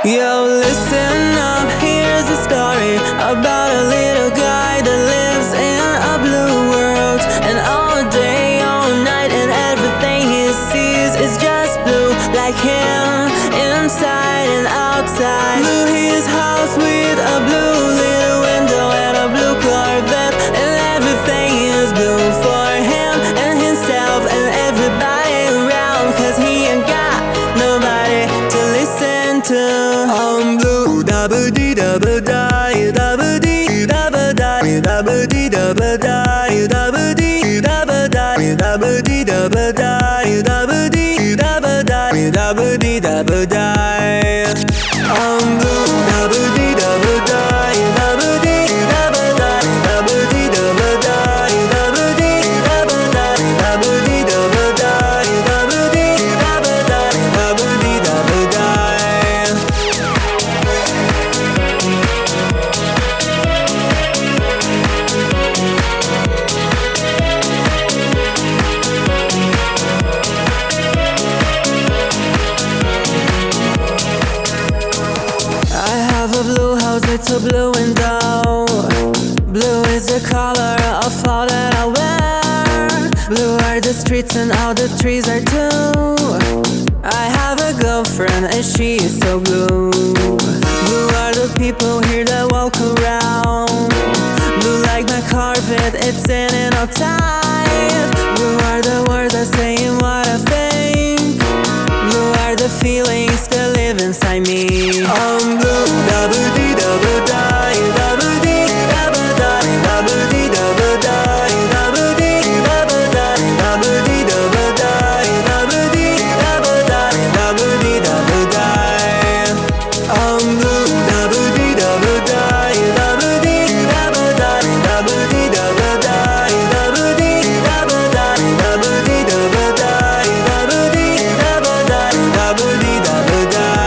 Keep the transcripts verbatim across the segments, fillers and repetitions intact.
Yo, listen up, here's a story about a little guy that lives in a blue world. And all day, all night, and everything he sees is just blue, like him, inside and outside. Blue his house with a blue little window and a blue Corvette, and everything is blue for him and himself and everybody around, cause he ain't got nobody to listen to. I'm blue, da ba dee da ba die, da ba dee da ba die, da ba dee da ba die, da ba dee da ba die, da ba dee da ba die, da ba dee da ba die, da ba dee da ba die. I'm blue, da ba dee da ba die, da ba dee da ba die, da ba dee da ba die, da ba dee da ba die, da ba dee da ba die, da ba dee da ba die, da ba dee da ba die. It's a blue window. Blue is the color of all that I wear. Blue are the streets and all the trees are too. I have a girlfriend and she is so blue. Blue are the people here that walk around. Blue like my Corvette, it's in and outside. Blue are the words I say and what I think. Blue are the feelings that live inside me. I'm blue, da ba dee da ba die, da ba dee da ba die, da ba dee da ba die, da ba dee da ba die, da ba dee da ba die, da ba dee da ba die, da ba dee da ba die. I'm blue, da ba dee da ba die, da ba dee da ba die, da ba dee da ba die, da ba dee da ba die, da ba dee da ba die, da ba dee da ba die, da ba dee da ba die.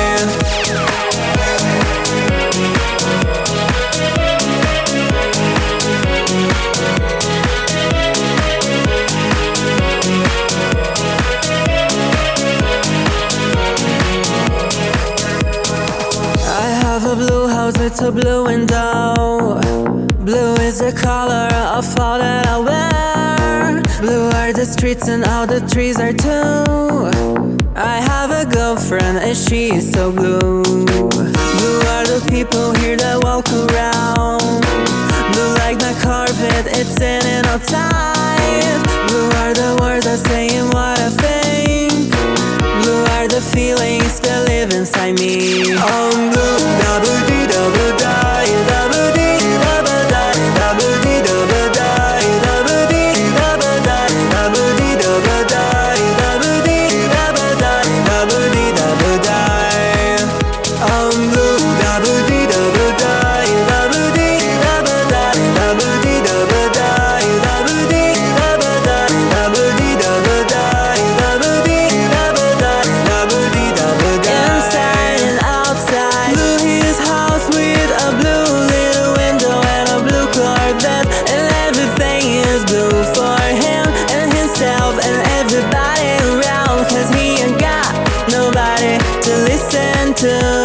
It's a blue window. Blue is the color of all that I wear. Blue are the streets and all the trees are too. I have a girlfriend and she is so blue. Blue are the people here that walk around. Blue like my Corvette, it's in and outside. Blue are the words I say and what I think. Blue are the feelings that live inside me. I'm blue, da ba dee da ba die, da ba dee da ba die, da ba dee da ba die, da ba dee da ba die, da ba dee da ba die, da ba dee da ba die, da ba dee da ba die. I'm blue, da ba dee da ba die, da ba dee da ba die, da ba dee da ba die, da ba dee da ba die, da ba dee da ba die, da ba dee da ba die, da ba dee da ba die. Inside and outside, blue his house with a blue little window and a blue Corvette, and everything is blue for him and himself and everybody around, cause he ain't got nobody to listen to.